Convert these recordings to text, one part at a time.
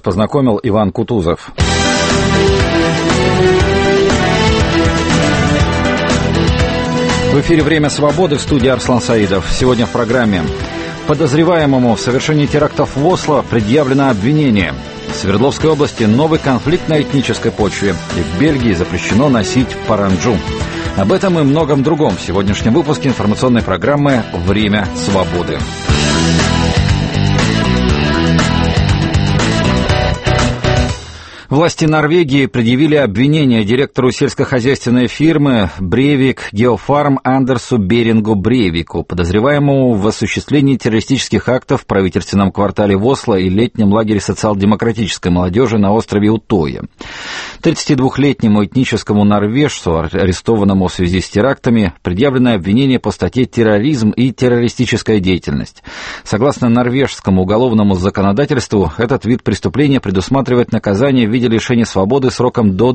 познакомил Иван Кутузов. В эфире «Время свободы», в студии Арслан Саидов. Сегодня в программе. Подозреваемому в совершении терактов в Осло предъявлено обвинение. В Свердловской области новый конфликт на этнической почве. И в Бельгии запрещено носить паранджу. Об этом и многом другом в сегодняшнем выпуске информационной программы «Время свободы». Власти Норвегии предъявили обвинение директору сельскохозяйственной фирмы Breivik Geofarm Андерсу Берингу Брейвику, подозреваемому в осуществлении террористических актов в правительственном квартале в Осло и летнем лагере социал-демократической молодежи на острове Утоя. 32-летнему этническому норвежцу, арестованному в связи с терактами, предъявлено обвинение по статье «Терроризм и террористическая деятельность». Согласно норвежскому уголовному законодательству, этот вид преступления предусматривает наказание в виде лишения свободы сроком до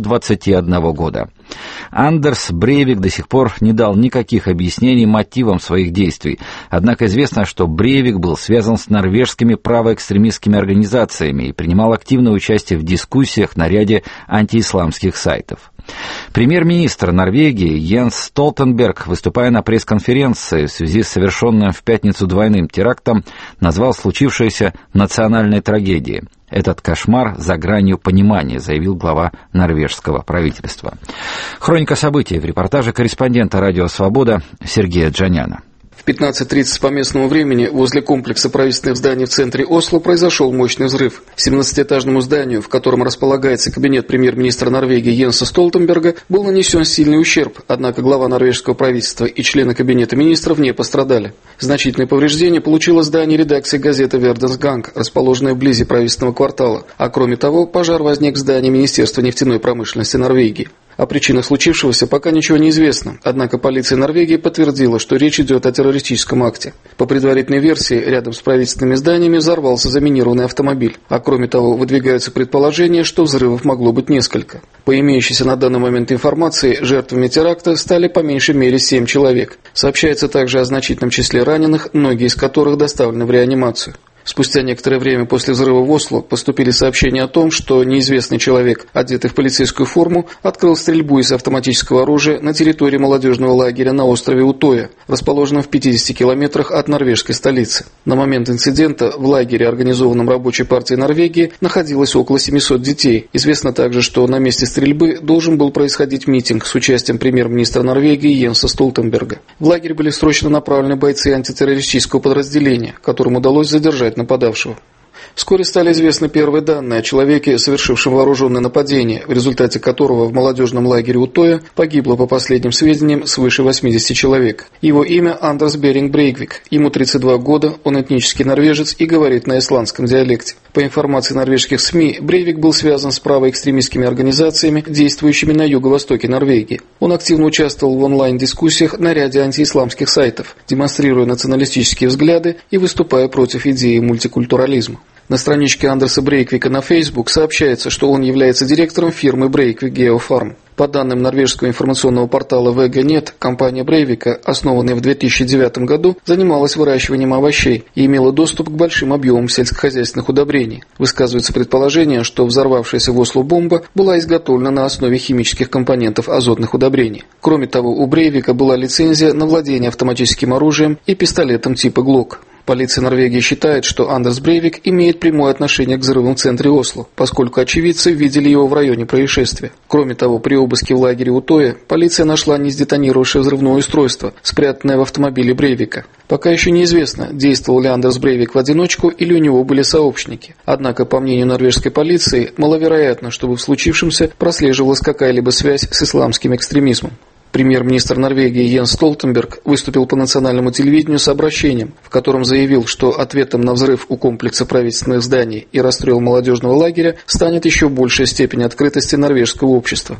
21 года. Андерс Брейвик до сих пор не дал никаких объяснений мотивам своих действий. Однако известно, что Брейвик был связан с норвежскими правоэкстремистскими организациями и принимал активное участие в дискуссиях на ряде антиисламских сайтов. Премьер-министр Норвегии Йенс Столтенберг, выступая на пресс-конференции в связи с совершенным в пятницу двойным терактом, назвал случившееся национальной трагедией. «Этот кошмар за гранью понимания», заявил глава норвежского правительства. Хроника событий в репортаже корреспондента «Радио Свобода» Сергея Джаняна. В 15:30 по местному времени возле комплекса правительственных зданий в центре Осло произошел мощный взрыв. 17-этажному зданию, в котором располагается кабинет премьер-министра Норвегии Йенса Столтенберга, был нанесен сильный ущерб, однако глава норвежского правительства и члены кабинета министров не пострадали. Значительные повреждения получило здание редакции газеты «Верденс Ганг», расположенное вблизи правительственного квартала, а кроме того, пожар возник в здании Министерства нефтяной промышленности Норвегии. О причинах случившегося пока ничего не известно, однако полиция Норвегии подтвердила, что речь идет о террористическом акте. По предварительной версии, рядом с правительственными зданиями взорвался заминированный автомобиль, а кроме того, выдвигаются предположения, что взрывов могло быть несколько. По имеющейся на данный момент информации, жертвами теракта стали по меньшей мере 7 человек. Сообщается также о значительном числе раненых, многие из которых доставлены в реанимацию. Спустя некоторое время после взрыва в Осло поступили сообщения о том, что неизвестный человек, одетый в полицейскую форму, открыл стрельбу из автоматического оружия на территории молодежного лагеря на острове Утоя, расположенном в 50 километрах от норвежской столицы. На момент инцидента в лагере, организованном Рабочей партией Норвегии, находилось около 700 детей. Известно также, что на месте стрельбы должен был происходить митинг с участием премьер-министра Норвегии Йенса Столтенберга. В лагерь были срочно направлены бойцы антитеррористического подразделения, которым удалось задержать нападавшего. Вскоре стали известны первые данные о человеке, совершившем вооруженное нападение, в результате которого в молодежном лагере Утоя погибло, по последним сведениям, свыше 80 человек. Его имя Андерс Беринг Брейвик. Ему 32 года, он этнический норвежец и говорит на исландском диалекте. По информации норвежских СМИ, Брейвик был связан с правоэкстремистскими организациями, действующими на юго-востоке Норвегии. Он активно участвовал в онлайн-дискуссиях на ряде антиисламских сайтов, демонстрируя националистические взгляды и выступая против идеи мультикультурализма. На страничке Андерса Брейвика на Facebook сообщается, что он является директором фирмы Breivik Geofarm. По данным норвежского информационного портала VG.net, компания Брейвика, основанная в 2009 году, занималась выращиванием овощей и имела доступ к большим объемам сельскохозяйственных удобрений. Высказывается предположение, что взорвавшаяся в Осло бомба была изготовлена на основе химических компонентов азотных удобрений. Кроме того, у Брейвика была лицензия на владение автоматическим оружием и пистолетом типа Glock. Полиция Норвегии считает, что Андерс Брейвик имеет прямое отношение к взрывам в центре Осло, поскольку очевидцы видели его в районе происшествия. Кроме того, при обыске в лагере Утоя полиция нашла несдетонировавшее взрывное устройство, спрятанное в автомобиле Брейвика. Пока еще неизвестно, действовал ли Андерс Брейвик в одиночку или у него были сообщники. Однако, по мнению норвежской полиции, маловероятно, чтобы в случившемся прослеживалась какая-либо связь с исламским экстремизмом. Премьер-министр Норвегии Йенс Столтенберг выступил по национальному телевидению с обращением, в котором заявил, что ответом на взрыв у комплекса правительственных зданий и расстрел молодежного лагеря станет еще большая степень открытости норвежского общества.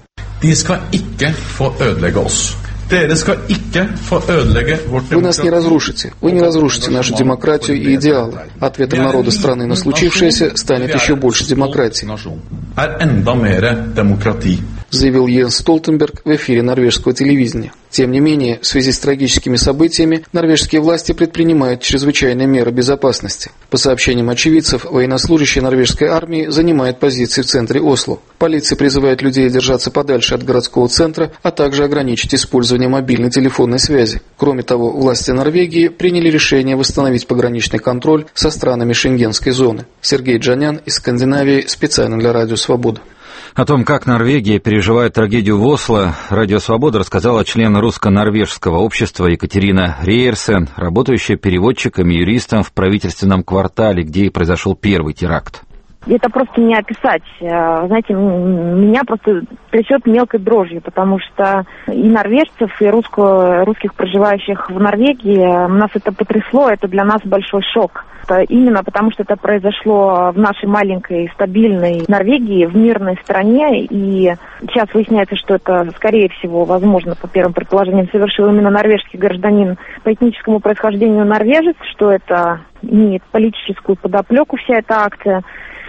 Вы нас не разрушите. Вы не разрушите нашу демократию и идеалы. Ответом народа страны на случившееся станет еще больше демократии. заявил Йенс Столтенберг в эфире норвежского телевидения. Тем не менее, в связи с трагическими событиями, норвежские власти предпринимают чрезвычайные меры безопасности. По сообщениям очевидцев, военнослужащий норвежской армии занимает позиции в центре Осло. Полиция призывает людей держаться подальше от городского центра, а также ограничить использование мобильной телефонной связи. Кроме того, власти Норвегии приняли решение восстановить пограничный контроль со странами Шенгенской зоны. Сергей Джанян из Скандинавии специально для Радио Свобода. О том, как Норвегия переживает трагедию в Осло, Радио Свобода рассказала член русско-норвежского общества Екатерина Рейерсен, работающая переводчиком и юристом в правительственном квартале, где и произошел первый теракт. Это просто не описать. Знаете, меня просто трясет мелкой дрожью, потому что и норвежцев, и русских, проживающих в Норвегии, нас это потрясло, это для нас большой шок. Именно потому, что это произошло в нашей маленькой, стабильной Норвегии, в мирной стране, и сейчас выясняется, что это, скорее всего, возможно, по первым предположениям, совершил именно норвежский гражданин по этническому происхождению норвежец, что это имеет политическую подоплеку, вся эта акция.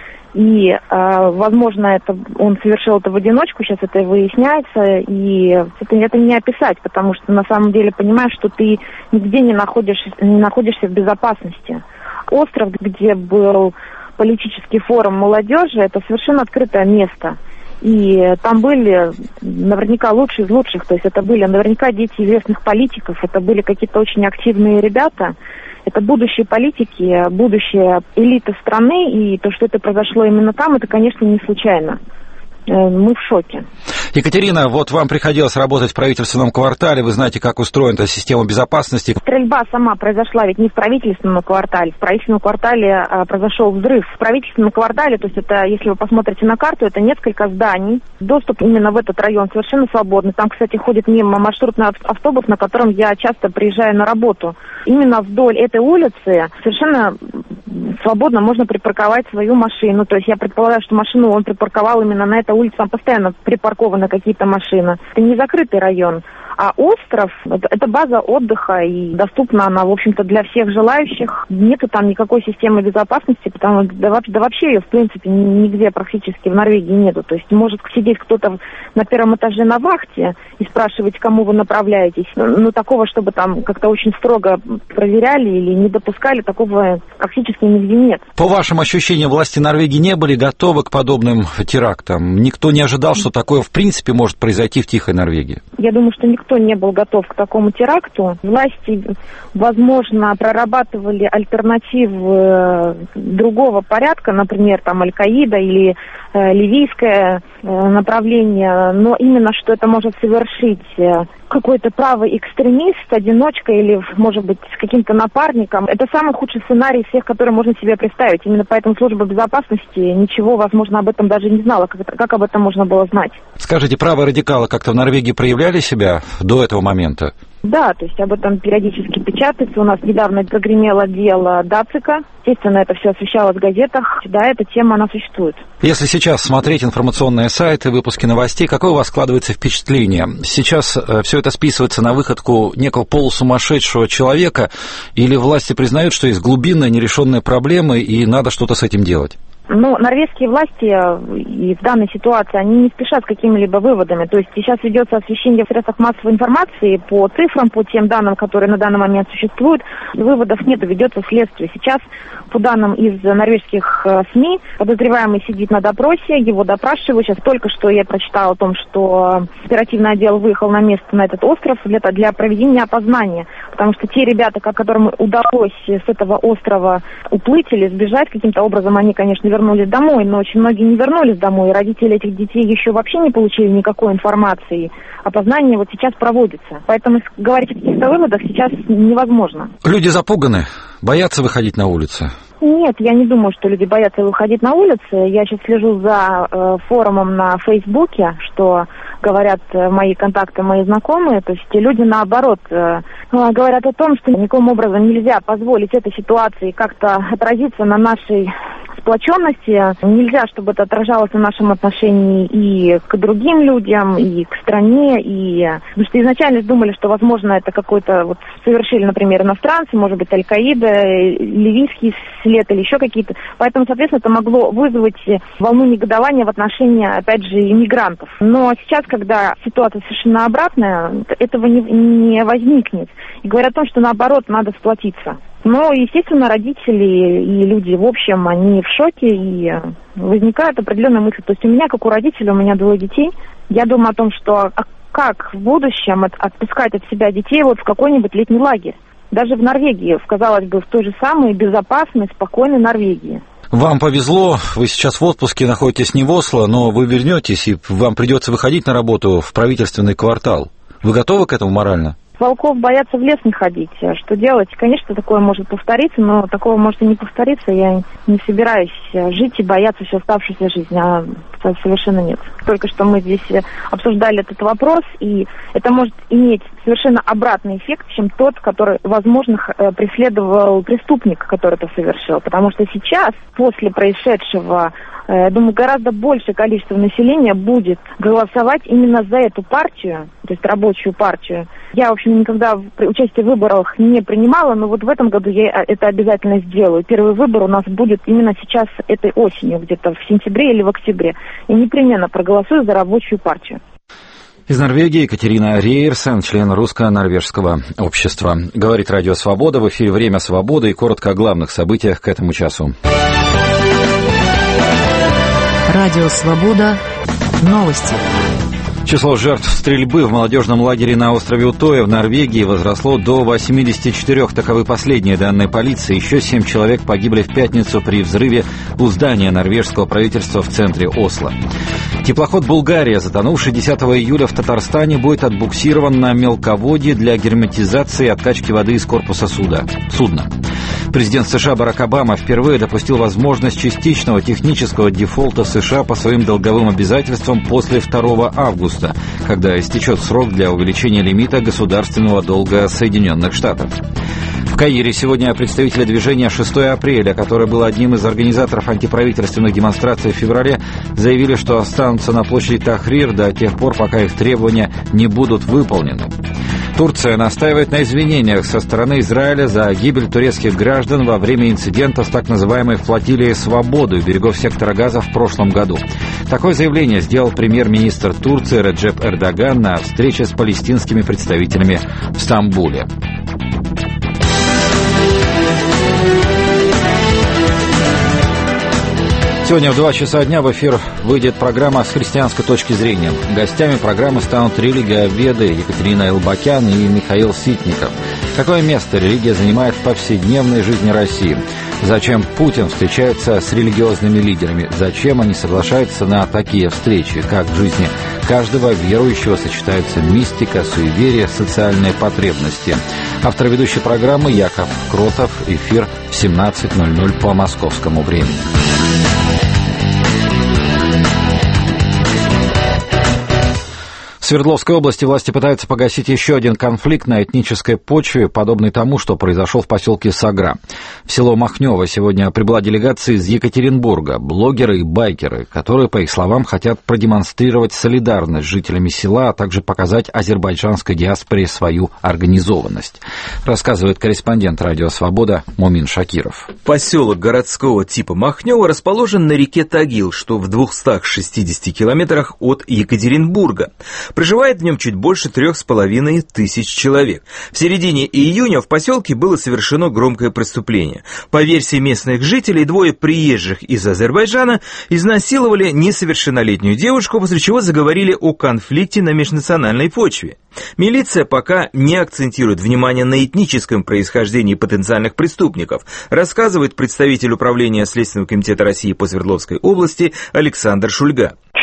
И, возможно, он совершил это в одиночку, сейчас это выясняется, и это не описать, потому что на самом деле понимаешь, что ты нигде не находишься в безопасности. Остров, где был политический форум молодежи, это совершенно открытое место. И там были наверняка лучшие из лучших, то есть это были наверняка дети известных политиков, это были какие-то очень активные ребята. Это будущие политики, будущая элита страны, и то, что это произошло именно там, это, конечно, не случайно. Мы в шоке. Екатерина, вот вам приходилось работать в правительственном квартале, вы знаете, как устроена эта система безопасности. Стрельба сама произошла ведь не в правительственном квартале. В правительственном квартале произошел взрыв. В правительственном квартале, то есть это, если вы посмотрите на карту, это несколько зданий. Доступ именно в этот район совершенно свободный. Там, кстати, ходит мимо маршрутный автобус, на котором я часто приезжаю на работу. Именно вдоль этой улицы совершенно свободно можно припарковать свою машину. То есть я предполагаю, что машину он припарковал именно на этой улице. Там постоянно припаркованы какие-то машины. Это не закрытый район. А остров – это база отдыха, и доступна она, в общем-то, для всех желающих. Нету там никакой системы безопасности, потому что да вообще ее, в принципе, нигде практически в Норвегии нету. То есть может сидеть кто-то на первом этаже на вахте и спрашивать, кому вы направляетесь. Но такого, чтобы там как-то очень строго проверяли или не допускали, такого практически нигде нет. По вашим ощущениям, власти Норвегии не были готовы к подобным терактам? Никто не ожидал, что такое в принципе может произойти в тихой Норвегии? Я думаю, что никто не был готов к такому теракту. Власти, возможно, прорабатывали альтернативы другого порядка, например, там Аль-Каида или ливийское направление, но именно что это может совершить какой-то правый экстремист, одиночка или, может быть, с каким-то напарником. Это самый худший сценарий из всех, который можно себе представить. Именно поэтому служба безопасности ничего, возможно, об этом даже не знала. Как об этом можно было знать? Скажите, правые радикалы как-то в Норвегии проявляли себя до этого момента? Да, то есть об этом периодически печатается. У нас недавно прогремело дело Дацика. Естественно, это все освещалось в газетах. Да, эта тема, она существует. Если сейчас смотреть информационные сайты, выпуски новостей, какое у вас складывается впечатление? Сейчас все это списывается на выходку некого полусумасшедшего человека, или власти признают, что есть глубинная нерешенная проблема и надо что-то с этим делать? Ну, норвежские власти и в данной ситуации, они не спешат с какими-либо выводами. То есть сейчас ведется освещение в средствах массовой информации по цифрам, по тем данным, которые на данный момент существуют. Выводов нет, ведется следствие. Сейчас, по данным из норвежских СМИ, подозреваемый сидит на допросе, его допрашивают. Сейчас только что я прочитала о том, что оперативный отдел выехал на место, на этот остров для проведения опознания. Потому что те ребята, которым удалось с этого острова уплыть или сбежать каким-то образом, они, конечно, вернулись домой, но очень многие не вернулись домой, и родители этих детей еще вообще не получили никакой информации. Опознание вот сейчас проводится. Поэтому говорить о каких-то выводах сейчас невозможно. Люди запуганы, боятся выходить на улицу? Нет, я не думаю, что люди боятся выходить на улицы. Я сейчас слежу за форумом на Фейсбуке, что говорят мои контакты, мои знакомые. То есть люди, наоборот, говорят о том, что никаким образом нельзя позволить этой ситуации как-то отразиться на нашей сплоченности. Нельзя, чтобы это отражалось в нашем отношении и к другим людям, и к стране, потому что изначально думали, что, возможно, это какой-то совершили, например, иностранцы, может быть, Аль-Каида, ливийский след или еще какие-то. Поэтому, соответственно, это могло вызвать волну негодования в отношении, опять же, иммигрантов. Но сейчас, когда ситуация совершенно обратная, этого не возникнет. И говорят о том, что, наоборот, надо сплотиться. Но, естественно, родители и люди, в общем, они в шоке, и возникает определенная мысль. То есть у меня, как у родителя, у меня 2 детей, я думаю о том, что как в будущем отпускать от себя детей в какой-нибудь летний лагерь. Даже в Норвегии, казалось бы, в той же самой безопасной, спокойной Норвегии. Вам повезло, вы сейчас в отпуске, находитесь не в Осло, но вы вернетесь, и вам придется выходить на работу в правительственный квартал. Вы готовы к этому морально? Волков боятся в лес не ходить. Что делать? Конечно, такое может повториться, но такого может и не повториться. Я не собираюсь жить и бояться всю оставшуюся жизнь, совершенно нет. Только что мы здесь обсуждали этот вопрос, и это может иметь совершенно обратный эффект, чем тот, который, возможно, преследовал преступник, который это совершил. Потому что сейчас, после происшедшего, я думаю, гораздо большее количество населения будет голосовать именно за эту партию, то есть рабочую партию. Я, в общем, никогда участие в выборах не принимала, но в этом году я это обязательно сделаю. Первый выбор у нас будет именно сейчас, этой осенью, где-то в сентябре или в октябре. И непременно проголосую за рабочую партию. Из Норвегии Екатерина Рейерсен, член русско-норвежского общества. Говорит Радио Свобода, в эфире «Время свободы» и коротко о главных событиях к этому часу. Радио Свобода. Новости. Число жертв стрельбы в молодежном лагере на острове Утоя в Норвегии возросло до 84. Таковы последние данные полиции. Еще 7 человек погибли в пятницу при взрыве у здания норвежского правительства в центре Осло. Теплоход «Булгария», затонувший 10 июля в Татарстане, будет отбуксирован на мелководье для герметизации и откачки воды из корпуса судна. Президент США Барак Обама впервые допустил возможность частичного технического дефолта США по своим долговым обязательствам после 2 августа, когда истечет срок для увеличения лимита государственного долга Соединенных Штатов. В Каире сегодня представители движения «6 апреля», которое было одним из организаторов антиправительственных демонстраций в феврале, заявили, что останутся на площади Тахрир до тех пор, пока их требования не будут выполнены. Турция настаивает на извинениях со стороны Израиля за гибель турецких граждан во время инцидента с так называемой флотилией «Свободы» у берегов сектора Газа в прошлом году. Такое заявление сделал премьер-министр Турции Реджеп Эрдоган на встрече с палестинскими представителями в Стамбуле. Сегодня в 2 часа дня в эфир выйдет программа «С христианской точки зрения». Гостями программы станут религиоведы Екатерина Элбакян и Михаил Ситников. Какое место религия занимает в повседневной жизни России? Зачем Путин встречается с религиозными лидерами? Зачем они соглашаются на такие встречи? Как в жизни каждого верующего сочетаются мистика, суеверие, социальные потребности? Автор ведущей программы Яков Кротов. Эфир в 17:00 по московскому времени. В Свердловской области власти пытаются погасить еще один конфликт на этнической почве, подобный тому, что произошел в поселке Сагра. В село Махнево сегодня прибыла делегация из Екатеринбурга, блогеры и байкеры, которые, по их словам, хотят продемонстрировать солидарность с жителями села, а также показать азербайджанской диаспоре свою организованность. Рассказывает корреспондент «Радио Свобода» Мумин Шакиров. Поселок городского типа Махнево расположен на реке Тагил, что в 260 километрах от Екатеринбурга. Проживает в нем чуть больше 3500 человек. В середине июня в поселке было совершено громкое преступление. По версии местных жителей, 2 приезжих из Азербайджана изнасиловали несовершеннолетнюю девушку, после чего заговорили о конфликте на межнациональной почве. Милиция пока не акцентирует внимание на этническом происхождении потенциальных преступников, рассказывает представитель управления Следственного комитета России по Свердловской области Александр Шульга.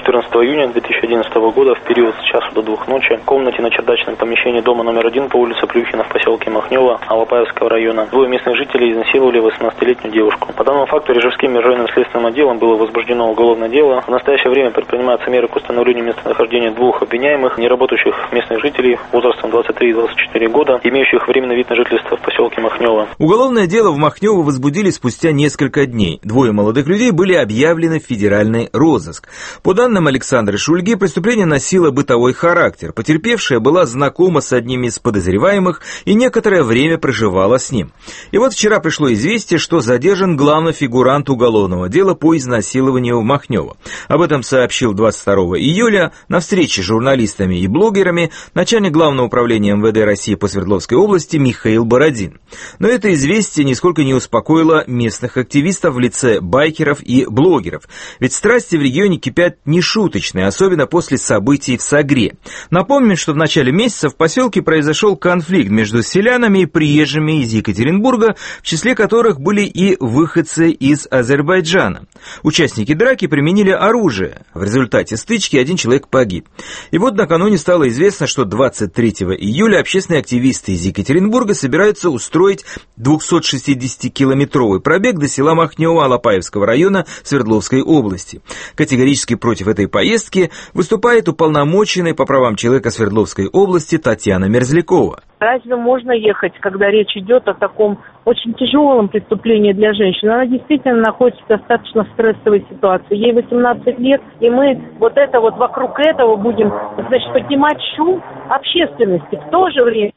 14 июня 2011 года в период с часу до 2 ночи в комнате на чердачном помещении дома номер 1 по улице Плюхина в поселке Махнево Алапаевского района двое местных жителей изнасиловали 18-летнюю девушку. По данному факту Рижским межрайонным следственным отделом было возбуждено уголовное дело. В настоящее время предпринимаются меры к установлению местонахождения двух обвиняемых, неработающих местных жителей возрастом 23 и 24 года, имеющих временный вид на жительство в поселке Махнево. Уголовное дело в Махнево возбудили спустя несколько дней. Двое молодых людей были объявлены в федеральный розыск. По данным Александры Шульги, преступление носило бытовой характер. Потерпевшая была знакома с одним из подозреваемых и некоторое время проживала с ним. И вот вчера пришло известие, что задержан главный фигурант уголовного дела по изнасилованию в Махнево. Об этом сообщил 22 июля на встрече с журналистами и блогерами начальник Главного управления МВД России по Свердловской области Михаил Бородин. Но это известие нисколько не успокоило местных активистов в лице байкеров и блогеров. Ведь страсти в регионе кипят нешуточные, особенно после событий в Сагре. Напомним, что в начале месяца в поселке произошел конфликт между селянами и приезжими из Екатеринбурга, в числе которых были и выходцы из Азербайджана. Участники драки применили оружие. В результате стычки один человек погиб. И вот накануне стало известно, что 23 июля общественные активисты из Екатеринбурга собираются устроить 260-километровый пробег до села Махнево Алапаевского района Свердловской области. Категорически против этой поездки выступает уполномоченный по правам человека Свердловской области Татьяна Мерзлякова. Разве можно ехать, когда речь идет о таком очень тяжелом преступлении для женщин? Она действительно находится в достаточно стрессовой ситуации. Ей 18 лет, и мы вокруг этого будем, поднимать шум общественности. В то же время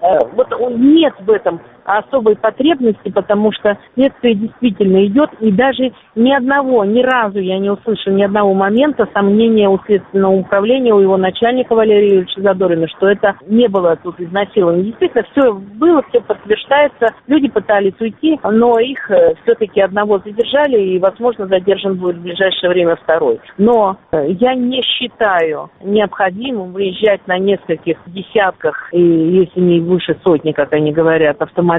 нет в этом особой потребности, потому что следствие действительно идет, и даже ни разу я не услышала ни одного момента сомнения у следственного управления, у его начальника Валерия Юрьевича Задорина, что это не было тут изнасилование. Действительно, все было, все подтверждается. Люди пытались уйти, но их все-таки одного задержали, и, возможно, задержан будет в ближайшее время второй. Но я не считаю необходимым выезжать на нескольких десятках, и если не выше сотни, как они говорят, автомобилей,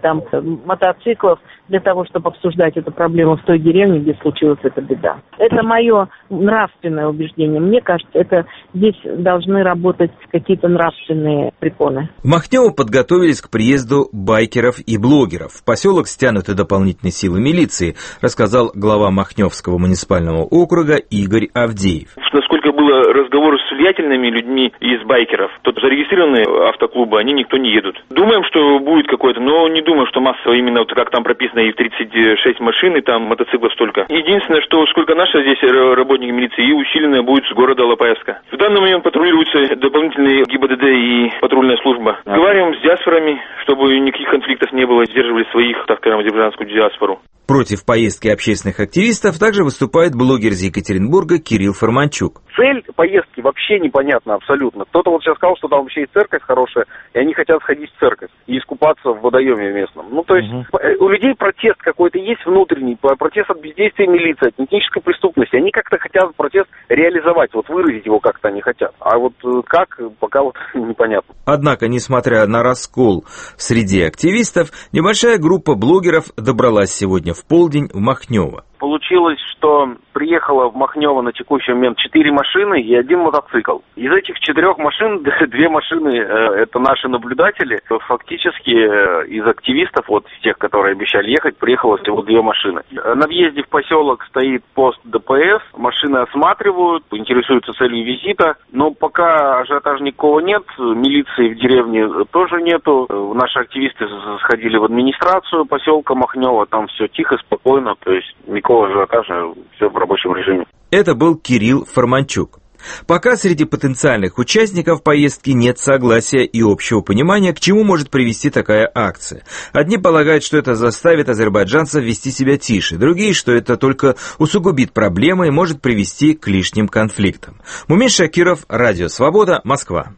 мотоциклов, для того, чтобы обсуждать эту проблему в той деревне, где случилась эта беда. Это мое нравственное убеждение. Мне кажется, здесь должны работать какие-то нравственные препоны. В Махнево подготовились к приезду байкеров и блогеров. В поселок стянуты дополнительные силы милиции, рассказал глава Махневского муниципального округа Игорь Авдеев. Насколько было разговор с влиятельными людьми из байкеров, то зарегистрированные автоклубы, они никто не едут. Думаем, что будет какой-то, но не думаю, что массово именно как там прописано и в 36 машин, и там мотоциклов столько. Единственное, что сколько наши здесь работники милиции, и усиленная будет с города Алапаевска. В данный момент патрулируются дополнительные ГИБДД и патрульная служба. Говорим с диаспорами, чтобы никаких конфликтов не было, сдерживали своих, так скажем, азербайджанскую диаспору. Против поездки общественных активистов также выступает блогер из Екатеринбурга Кирилл Форманчук. Цель поездки вообще непонятна абсолютно. Кто-то сейчас сказал, что там вообще и церковь хорошая, и они хотят сходить в церковь и искупаться в водоеме местном. То есть у людей протест какой-то есть внутренний, протест от бездействия милиции, от этнической преступности. Они как-то хотят протест реализовать, выразить его как-то они хотят. А как, пока непонятно. Однако, несмотря на раскол среди активистов, небольшая группа блогеров добралась сегодня в полдень в Махнево. Получилось, что приехало в Махнево на текущий момент 4 машины и 1 мотоцикл. Из этих 4 машин 2 машины это наши наблюдатели. Фактически из активистов, из тех, которые обещали ехать, приехало всего 2 машины. На въезде в поселок стоит пост ДПС, машины осматривают, интересуются целью визита. Но пока ажиотажа никакого нет, милиции в деревне тоже нету. Наши активисты сходили в администрацию поселка Махнево, там все тихо, спокойно, то есть никакого ажиотажа, все в рабочем режиме. Это был Кирилл Форманчук. Пока среди потенциальных участников поездки нет согласия и общего понимания, к чему может привести такая акция. Одни полагают, что это заставит азербайджанцев вести себя тише, другие, что это только усугубит проблемы и может привести к лишним конфликтам. Мумин Шакиров, Радио Свобода, Москва.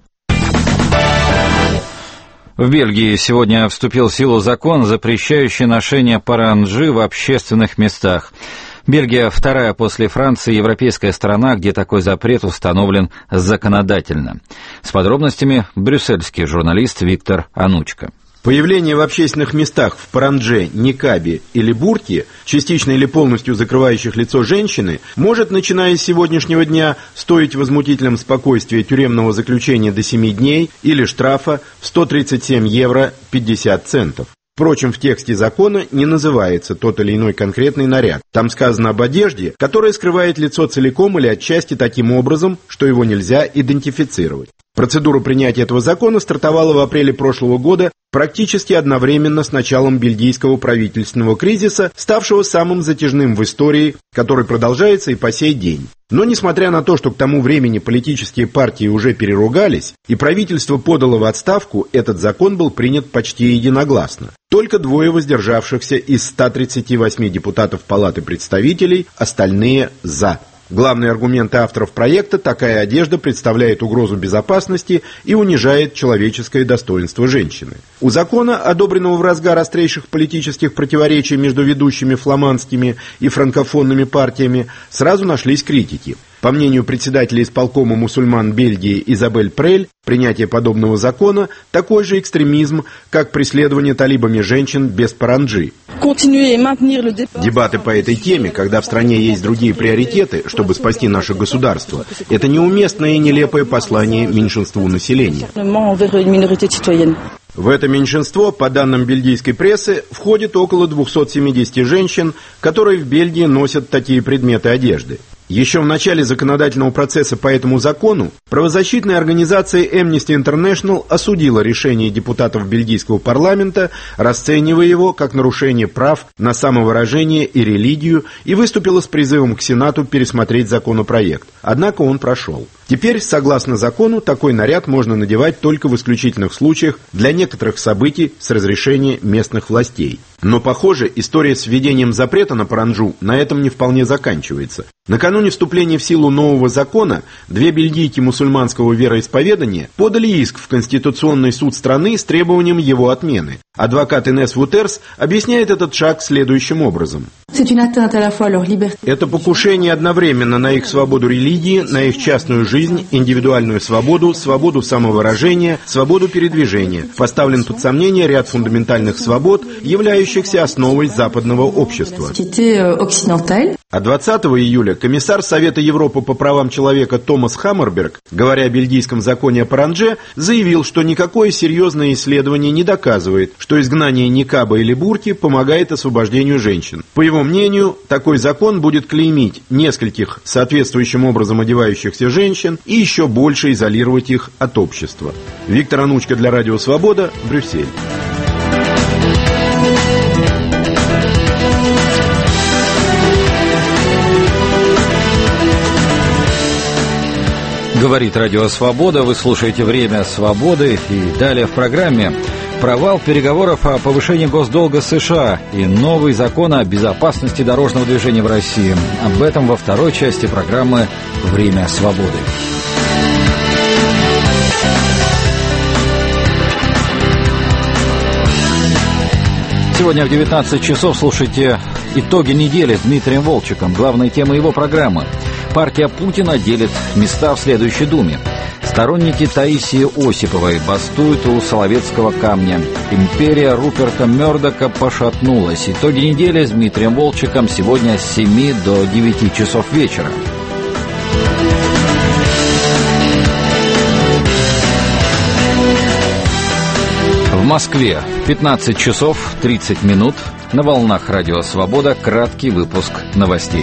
В Бельгии сегодня вступил в силу закон, запрещающий ношение паранджи в общественных местах. Бельгия вторая после Франции европейская страна, где такой запрет установлен законодательно. С подробностями брюссельский журналист Виктор Анучко. Появление в общественных местах в парандже, никабе или бурке, частично или полностью закрывающих лицо женщины, может, начиная с сегодняшнего дня, стоить возмутителям спокойствия тюремного заключения до 7 дней или штрафа в 137 евро 50 центов. Впрочем, в тексте закона не называется тот или иной конкретный наряд. Там сказано об одежде, которая скрывает лицо целиком или отчасти таким образом, что его нельзя идентифицировать. Процедура принятия этого закона стартовала в апреле прошлого года практически одновременно с началом бельгийского правительственного кризиса, ставшего самым затяжным в истории, который продолжается и по сей день. Но несмотря на то, что к тому времени политические партии уже переругались, и правительство подало в отставку, этот закон был принят почти единогласно. Только 2 воздержавшихся из 138 депутатов Палаты представителей, остальные «за». Главные аргументы авторов проекта: такая одежда представляет угрозу безопасности и унижает человеческое достоинство женщины. У закона, одобренного в разгар острейших политических противоречий между ведущими фламандскими и франкофонными партиями, сразу нашлись критики. По мнению председателя исполкома мусульман Бельгии Изабель Прель, принятие подобного закона – такой же экстремизм, как преследование талибами женщин без паранджи. Дебаты по этой теме, когда в стране есть другие приоритеты, чтобы спасти наше государство, это неуместное и нелепое послание меньшинству населения. В это меньшинство, по данным бельгийской прессы, входит около 270 женщин, которые в Бельгии носят такие предметы одежды. Еще в начале законодательного процесса по этому закону правозащитная организация Amnesty International осудила решение депутатов бельгийского парламента, расценивая его как нарушение прав на самовыражение и религию, и выступила с призывом к Сенату пересмотреть законопроект. Однако он прошел. Теперь, согласно закону, такой наряд можно надевать только в исключительных случаях для некоторых событий с разрешения местных властей. Но, похоже, история с введением запрета на паранджу на этом не вполне заканчивается. Накануне вступления в силу нового закона 2 бельгийки мусульманского вероисповедания подали иск в Конституционный суд страны с требованием его отмены. Адвокат Инесс Вутерс объясняет этот шаг следующим образом. Это покушение одновременно на их свободу религии, на их частную жизнь, индивидуальную свободу, свободу самовыражения, свободу передвижения. Поставлен под сомнение ряд фундаментальных свобод, являющихся основой западного общества. А 20 июля комиссар Совета Европы по правам человека Томас Хаммерберг, говоря о бельгийском законе о парандже, заявил, что никакое серьезное исследование не доказывает, что изгнание никаба или бурки помогает освобождению женщин. По его мнению, такой закон будет клеймить нескольких соответствующим образом одевающихся женщин и еще больше изолировать их от общества. Виктор Анучко для Радио Свобода, Брюссель. Говорит Радио Свобода, вы слушаете «Время свободы», и далее в программе провал переговоров о повышении госдолга США и новый закон о безопасности дорожного движения в России. Об этом во второй части программы «Время свободы». Сегодня в 19 часов слушайте итоги недели с Дмитрием Волчеком. Главная тема его программы. Партия Путина делит места в следующей Думе. Сторонники Таисии Осиповой бастуют у Соловецкого камня. Империя Руперта Мёрдока пошатнулась. Итоги недели с Дмитрием Волчеком сегодня с 7 до 9 часов вечера. В Москве 15 часов 30 минут. На волнах Радио Свобода краткий выпуск новостей.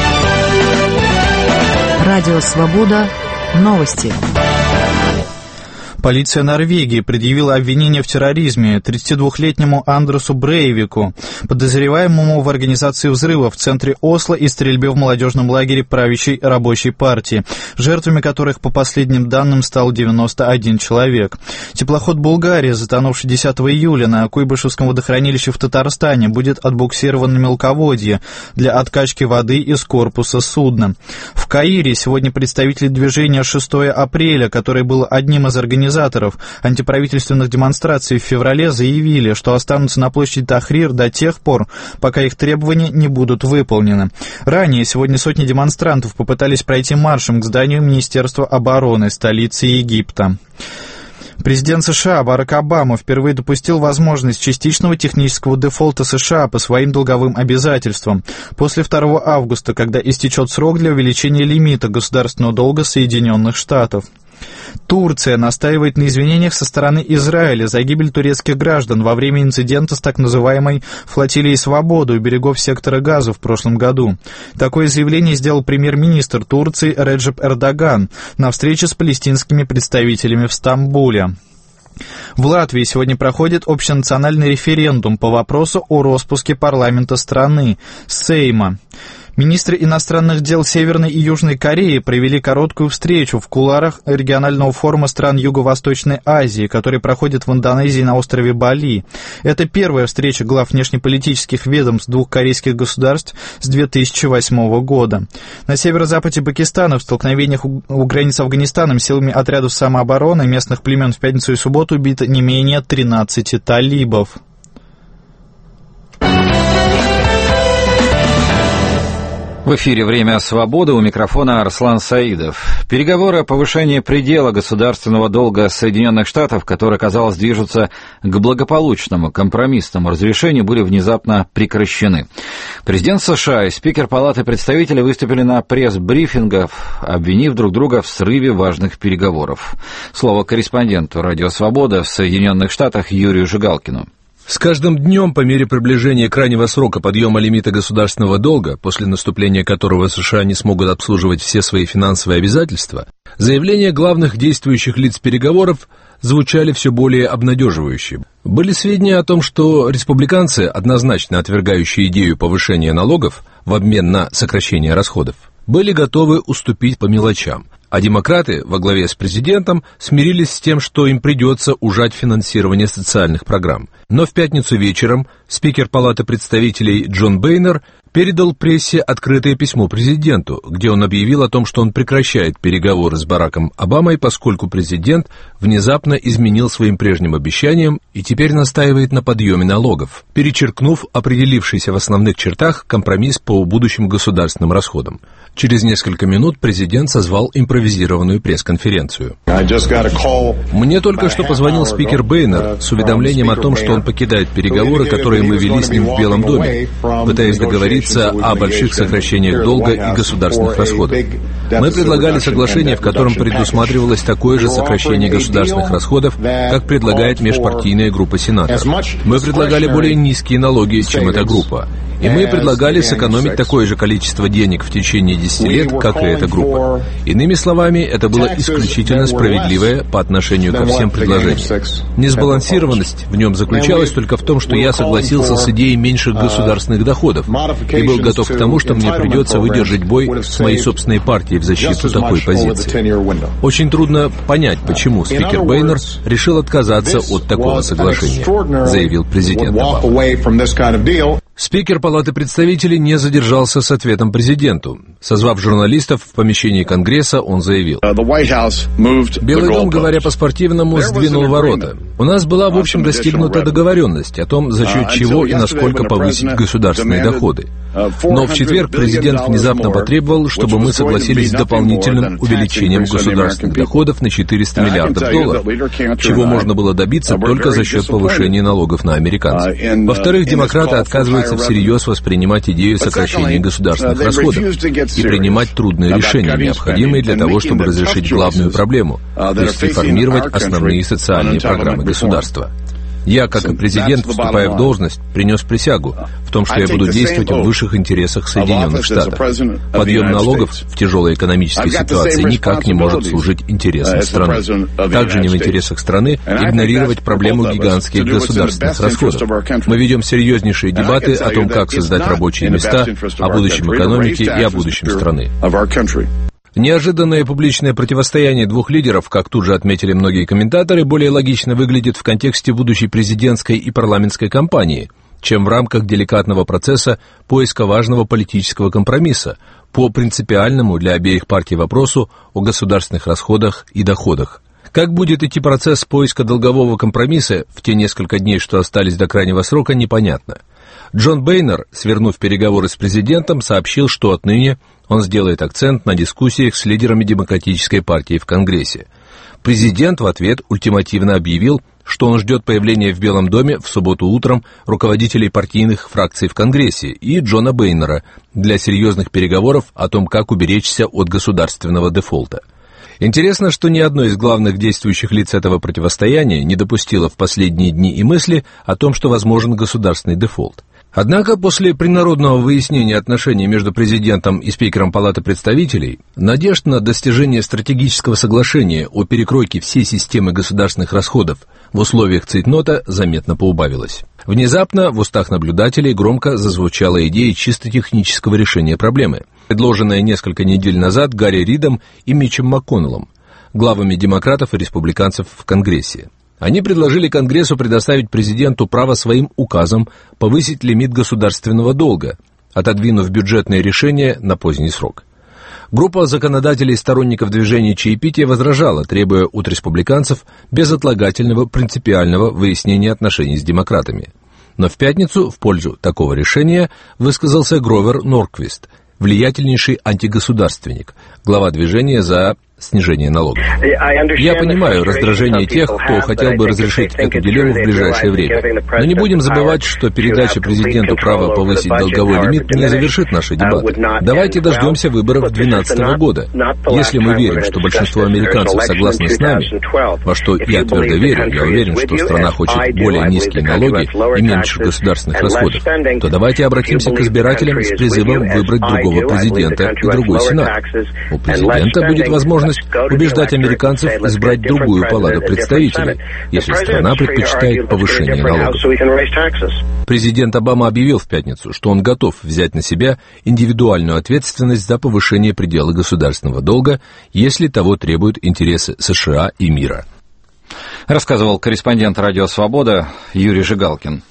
Радио Свобода. Новости. Полиция Норвегии предъявила обвинение в терроризме 32-летнему Андерсу Брейвику, подозреваемому в организации взрыва в центре Осло и стрельбе в молодежном лагере правящей рабочей партии, жертвами которых, по последним данным, стал 91 человек. Теплоход «Булгария», затонувший 10 июля на Куйбышевском водохранилище в Татарстане, будет отбуксирован на мелководье для откачки воды из корпуса судна. В Каире сегодня представители движения «6 апреля», которое было одним из организаторов антиправительственных демонстраций в феврале, заявили, что останутся на площади Тахрир до тех пор, пока их требования не будут выполнены. Ранее сегодня сотни демонстрантов попытались пройти маршем к зданию Министерства обороны столицы Египта. Президент США Барак Обама впервые допустил возможность частичного технического дефолта США по своим долговым обязательствам после 2 августа, когда истечет срок для увеличения лимита государственного долга Соединенных Штатов. Турция настаивает на извинениях со стороны Израиля за гибель турецких граждан во время инцидента с так называемой «флотилией свободы» у берегов сектора Газа в прошлом году. Такое заявление сделал премьер-министр Турции Реджеп Эрдоган на встрече с палестинскими представителями в Стамбуле. В Латвии сегодня проходит общенациональный референдум по вопросу о распуске парламента страны, Сейма. Министры иностранных дел Северной и Южной Кореи провели короткую встречу в кулуарах регионального форума стран Юго-Восточной Азии, который проходит в Индонезии на острове Бали. Это первая встреча глав внешнеполитических ведомств двух корейских государств с 2008 года. На северо-западе Пакистана в столкновениях у границ с Афганистаном силами отрядов самообороны местных племен в пятницу и субботу убито не менее 13 талибов. В эфире «Время свободы», у микрофона Арслан Саидов. Переговоры о повышении предела государственного долга Соединенных Штатов, которые, казалось, движутся к благополучному компромиссному разрешению, были внезапно прекращены. Президент США и спикер Палаты представителей выступили на пресс-брифингах, обвинив друг друга в срыве важных переговоров. Слово корреспонденту «Радио Свобода» в Соединенных Штатах Юрию Жигалкину. С каждым днем, по мере приближения крайнего срока подъема лимита государственного долга, после наступления которого США не смогут обслуживать все свои финансовые обязательства, заявления главных действующих лиц переговоров звучали все более обнадеживающе. Были сведения о том, что республиканцы, однозначно отвергающие идею повышения налогов в обмен на сокращение расходов, были готовы уступить по мелочам, а демократы во главе с президентом смирились с тем, что им придется ужать финансирование социальных программ. Но в пятницу вечером спикер Палаты представителей Джон Бейнер передал прессе открытое письмо президенту, где он объявил о том, что он прекращает переговоры с Бараком Обамой, поскольку президент внезапно изменил своим прежним обещаниям и теперь настаивает на подъеме налогов, перечеркнув определившийся в основных чертах компромисс по будущим государственным расходам. Через несколько минут президент созвал импровизированную пресс-конференцию. Мне только что позвонил спикер Бейнер с уведомлением о том, что он покидает переговоры, которые мы вели с ним в Белом доме, пытаясь договориться о больших сокращениях долга и государственных расходов. Мы предлагали соглашение, в котором предусматривалось такое же сокращение государственных расходов, как предлагает межпартийная группа сенаторов. Мы предлагали более низкие налоги, чем эта группа. И мы предлагали сэкономить такое же количество денег в течение 10 лет, как и эта группа. Иными словами, это было исключительно справедливое по отношению ко всем предложениям. Несбалансированность в нем заключалась только в том, что я согласился с идеей меньших государственных доходов и был готов к тому, что мне придется выдержать бой с моей собственной партией в защиту такой позиции. Очень трудно понять, почему спикер Бейнер решил отказаться от такого соглашения, заявил президент Обама. Спикер Палаты представителей не задержался с ответом президенту. Созвав журналистов в помещении Конгресса, он заявил: «Белый дом, говоря по-спортивному, сдвинул ворота. У нас была, в общем, достигнута договоренность о том, за счет чего и насколько повысить государственные доходы. Но в четверг президент внезапно потребовал, чтобы мы согласились с дополнительным увеличением государственных доходов на $400 миллиардов, чего можно было добиться только за счет повышения налогов на американцев. Во-вторых, демократы отказываются всерьез воспринимать идею сокращения государственных расходов и принимать трудные решения, необходимые для того, чтобы разрешить главную проблему, то есть реформировать основные социальные программы государства. Я, как и президент, вступая в должность, принес присягу в том, что я буду действовать в высших интересах Соединенных Штатов. Подъем налогов в тяжелой экономической ситуации никак не может служить интересам страны. Также не в интересах страны игнорировать проблему гигантских государственных расходов. Мы ведем серьезнейшие дебаты о том, как создать рабочие места, о будущем экономики и о будущем страны. Неожиданное публичное противостояние двух лидеров, как тут же отметили многие комментаторы, более логично выглядит в контексте будущей президентской и парламентской кампании, чем в рамках деликатного процесса поиска важного политического компромисса по принципиальному для обеих партий вопросу о государственных расходах и доходах. Как будет идти процесс поиска долгового компромисса в те несколько дней, что остались до крайнего срока, непонятно. Джон Бейнер, свернув переговоры с президентом, сообщил, что отныне он сделает акцент на дискуссиях с лидерами Демократической партии в Конгрессе. Президент в ответ ультимативно объявил, что он ждет появления в Белом доме в субботу утром руководителей партийных фракций в Конгрессе и Джона Бейнера для серьезных переговоров о том, как уберечься от государственного дефолта. Интересно, что ни одно из главных действующих лиц этого противостояния не допустило в последние дни и мысли о том, что возможен государственный дефолт. Однако после принародного выяснения отношений между президентом и спикером Палаты представителей, надежд на достижение стратегического соглашения о перекройке всей системы государственных расходов в условиях цейтнота заметно поубавилось. Внезапно в устах наблюдателей громко зазвучала идея чисто технического решения проблемы, предложенная несколько недель назад Гарри Ридом и Митчем МакКоннеллом, главами демократов и республиканцев в Конгрессе. Они предложили Конгрессу предоставить президенту право своим указом повысить лимит государственного долга, отодвинув бюджетные решения на поздний срок. Группа законодателей и сторонников движения чаепития возражала, требуя от республиканцев безотлагательного принципиального выяснения отношений с демократами. Но в пятницу в пользу такого решения высказался Гровер Норквист, влиятельнейший антигосударственник, глава движения за снижение налогов. Я понимаю раздражение тех, кто хотел бы разрешить эту дилемму в ближайшее время. Но не будем забывать, что передача президенту права повысить долговой лимит не завершит наши дебаты. Давайте дождемся выборов 2012 года. Если мы верим, что большинство американцев согласны с нами, во что я твердо верю, я уверен, что страна хочет более низкие налоги и меньше государственных расходов, то давайте обратимся к избирателям с призывом выбрать другого президента и другой сенат. У президента будет возможность убеждать американцев избрать другую палату представителей, если страна предпочитает повышение налогов. Президент Обама объявил в пятницу, что он готов взять на себя индивидуальную ответственность за повышение предела государственного долга, если того требуют интересы США и мира. Рассказывал корреспондент «Радио Свобода» Юрий Жигалкин.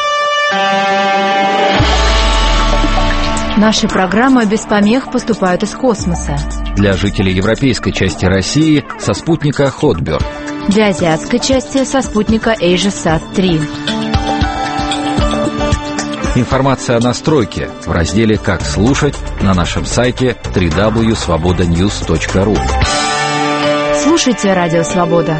Наши программы без помех поступают из космоса. Для жителей европейской части России со спутника Хотберг. Для азиатской части со спутника AsiaSat-3. Информация о настройке в разделе «Как слушать» на нашем сайте www.svobodanews.ru. Слушайте «Радио Свобода».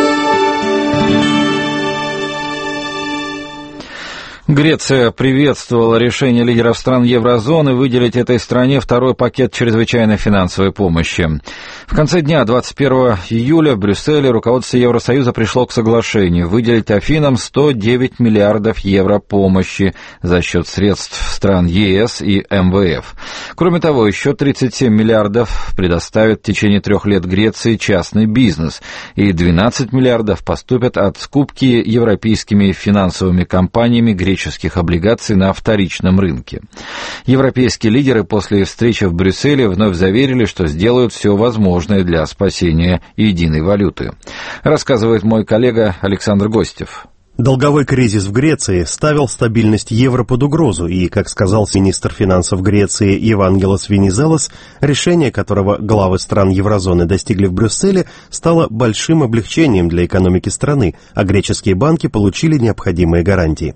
Греция приветствовала решение лидеров стран еврозоны выделить этой стране второй пакет чрезвычайной финансовой помощи. В конце дня, 21 июля, в Брюсселе руководство Евросоюза пришло к соглашению выделить Афинам 109 миллиардов евро помощи за счет средств стран ЕС и МВФ. Кроме того, еще 37 миллиардов предоставит в течение 3 лет Греции частный бизнес, и 12 миллиардов поступят от скупки европейскими финансовыми компаниями греческих облигаций на вторичном рынке. Европейские лидеры после встречи в Брюсселе вновь заверили, что сделают все возможное для спасения единой валюты. Рассказывает мой коллега Александр Гостев. Долговой кризис в Греции ставил стабильность евро под угрозу, и, как сказал министр финансов Греции Евангелос Венизелос, решение которого главы стран еврозоны достигли в Брюсселе, стало большим облегчением для экономики страны, а греческие банки получили необходимые гарантии.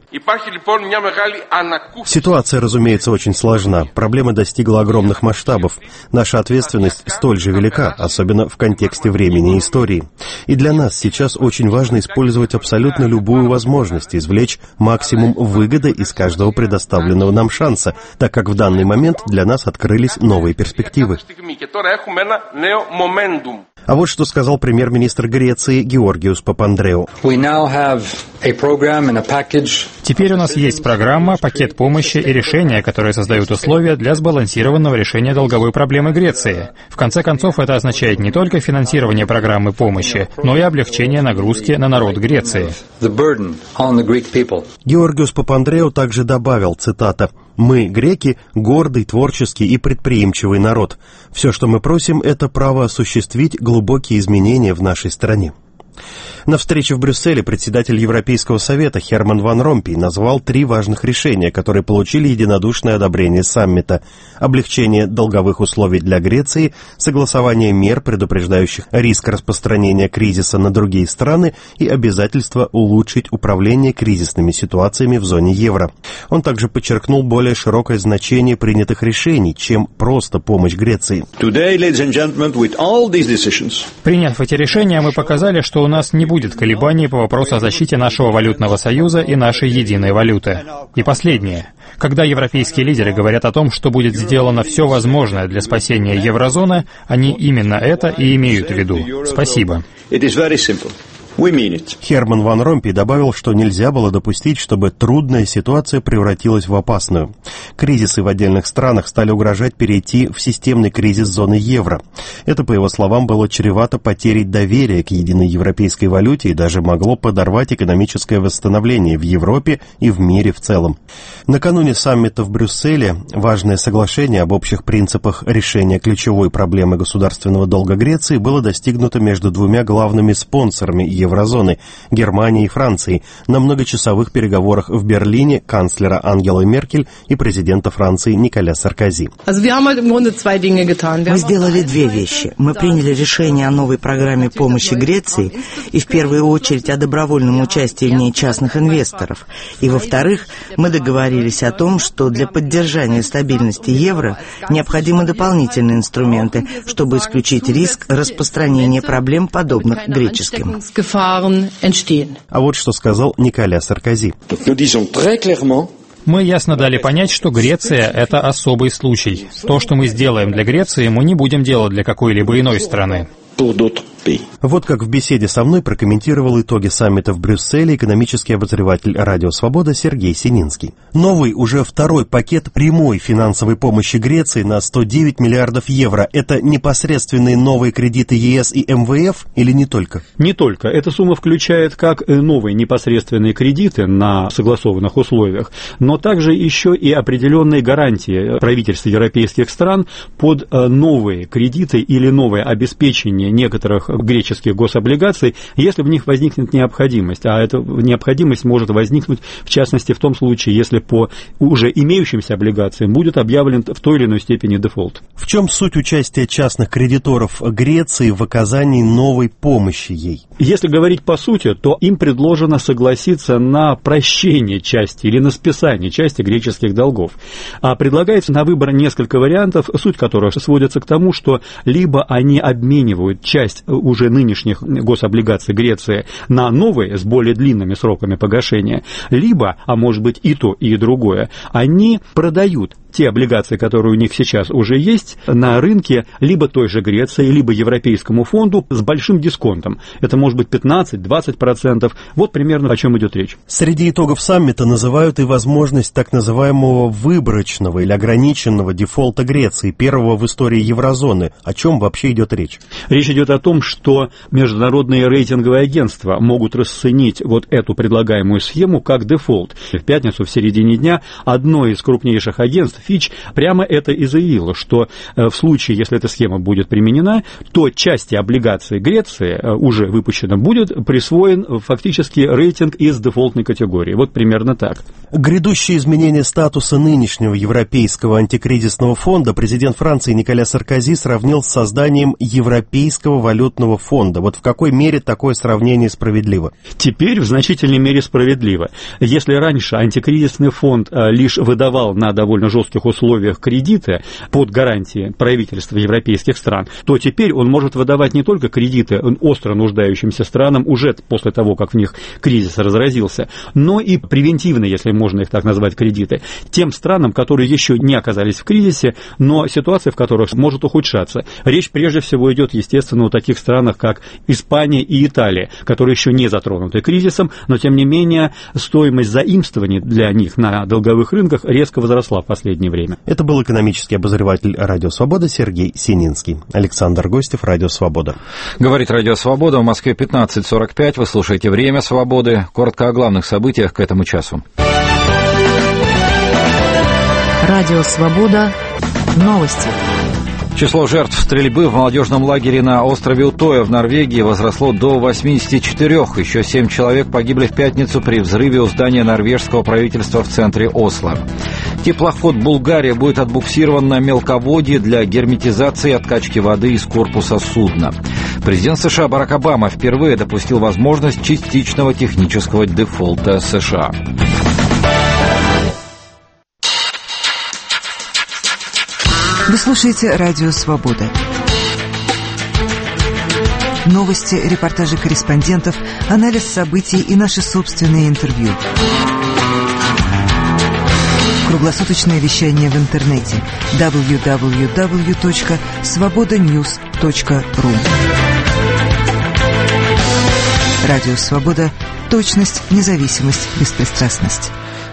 Ситуация, разумеется, очень сложна. Проблема достигла огромных масштабов. Наша ответственность столь же велика, особенно в контексте времени и истории. И для нас сейчас очень важно использовать абсолютно любую возможность извлечь максимум выгоды из каждого предоставленного нам шанса, так как в данный момент для нас открылись новые перспективы. А вот что сказал премьер-министр Греции Георгиос Папандреу. Теперь у нас есть программа, пакет помощи и решения, которые создают условия для сбалансированного решения долговой проблемы Греции. В конце концов, это означает не только финансирование программы помощи, но и облегчение нагрузки на народ Греции. Георгиос Папандреу также добавил, цитата, «Мы, греки, гордый, творческий и предприимчивый народ. Все, что мы просим, это право осуществить глубокие изменения в нашей стране». На встрече в Брюсселе председатель Европейского совета Херман Ван Ромпей назвал 3 важных решения, которые получили единодушное одобрение саммита: облегчение долговых условий для Греции, согласование мер, предупреждающих риск распространения кризиса на другие страны, и обязательство улучшить управление кризисными ситуациями в зоне евро. Он также подчеркнул более широкое значение принятых решений, чем просто помощь Греции. Приняв эти решения, мы показали, что у нас не будет колебаний по вопросу о защите нашего валютного союза и нашей единой валюты. И последнее. Когда европейские лидеры говорят о том, что будет сделано все возможное для спасения еврозоны, они именно это и имеют в виду. Спасибо. Херман Ван Ромпей добавил, что нельзя было допустить, чтобы трудная ситуация превратилась в опасную. Кризисы в отдельных странах стали угрожать перейти в системный кризис зоны евро. Это, по его словам, было чревато потерей доверия к единой европейской валюте и даже могло подорвать экономическое восстановление в Европе и в мире в целом. Накануне саммита в Брюсселе важное соглашение об общих принципах решения ключевой проблемы государственного долга Греции было достигнуто между 2 главными спонсорами еврозоны – Германией и Францией на многочасовых переговорах в Берлине канцлера Ангелы Меркель и президента Франции Николя Саркози. Мы сделали 2 вещи. Мы приняли решение о новой программе помощи Греции и в первую очередь о добровольном участии в ней частных инвесторов. И во-вторых, мы договорились о том, что для поддержания стабильности евро необходимы дополнительные инструменты, чтобы исключить риск распространения проблем, подобных греческим. А вот что сказал Николя Саркози. Мы ясно дали понять, что Греция – это особый случай. То, что мы сделаем для Греции, мы не будем делать для какой-либо иной страны. Вот как в беседе со мной прокомментировал итоги саммита в Брюсселе экономический обозреватель «Радио Свобода» Сергей Сининский. Новый, уже 2-й пакет прямой финансовой помощи Греции на 109 миллиардов евро – это непосредственные новые кредиты ЕС и МВФ или не только? Не только. Эта сумма включает как новые непосредственные кредиты на согласованных условиях, но также еще и определенные гарантии правительств европейских стран под новые кредиты или новое обеспечение некоторых греческих гособлигаций, если в них возникнет необходимость. А эта необходимость может возникнуть, в частности, в том случае, если по уже имеющимся облигациям будет объявлен в той или иной степени дефолт. В чем суть участия частных кредиторов Греции в оказании новой помощи ей? Если говорить по сути, то им предложено согласиться на прощение части или на списание части греческих долгов. А предлагается на выбор несколько вариантов, суть которых сводится к тому, что либо они обменивают часть уже нынешних гособлигаций Греции на новые с более длинными сроками погашения, либо, а может быть и то, и другое, они продают те облигации, которые у них сейчас уже есть на рынке либо той же Греции, либо Европейскому фонду с большим дисконтом. Это может быть 15-20%. Вот примерно о чем идет речь. Среди итогов саммита называют и возможность так называемого выборочного или ограниченного дефолта Греции, первого в истории еврозоны. О чем вообще идет речь? Речь идет о том, что международные рейтинговые агентства могут расценить вот эту предлагаемую схему как дефолт. В пятницу в середине дня одно из крупнейших агентств, Fitch, прямо это и заявило, что в случае, если эта схема будет применена, то части облигаций Греции, уже выпущенным, будет присвоен фактически рейтинг из дефолтной категории. Вот примерно так. Грядущие изменения статуса нынешнего Европейского антикризисного фонда президент Франции Николя Саркози сравнил с созданием Европейского валютного фонда. Вот в какой мере такое сравнение справедливо? Теперь в значительной мере справедливо. Если раньше антикризисный фонд лишь выдавал на довольно жестких условиях кредиты под гарантии правительств европейских стран, то теперь он может выдавать не только кредиты остро нуждающимся странам уже после того, как в них кризис разразился, но и превентивные, если можно их так назвать, кредиты тем странам, которые еще не оказались в кризисе, но ситуация в которых может ухудшаться. Речь прежде всего идет, естественно, о таких странах, как Испания и Италия, которые еще не затронуты кризисом, но тем не менее стоимость заимствований для них на долговых рынках резко возросла в последнее время. Это был экономический обозреватель «Радио Свобода» Сергей Сининский. Александр Гостев, «Радио Свобода». Говорит «Радио Свобода», в Москве 15:45. Вы слушаете «Время свободы». Коротко о главных событиях к этому часу. Радио Свобода. Новости. Число жертв стрельбы в молодежном лагере на острове Утоя в Норвегии возросло до 84. Еще 7 человек погибли в пятницу при взрыве у здания норвежского правительства в центре Осло. Теплоход «Булгария» будет отбуксирован на мелководье для герметизации и откачки воды из корпуса судна. Президент США Барак Обама впервые допустил возможность частичного технического дефолта США. Вы слушаете «Радио Свобода». Новости, репортажи корреспондентов, анализ событий и наши собственные интервью. Круглосуточное вещание в интернете www.svobodanews.ru. Радио Свобода. Точность, независимость, беспристрастность.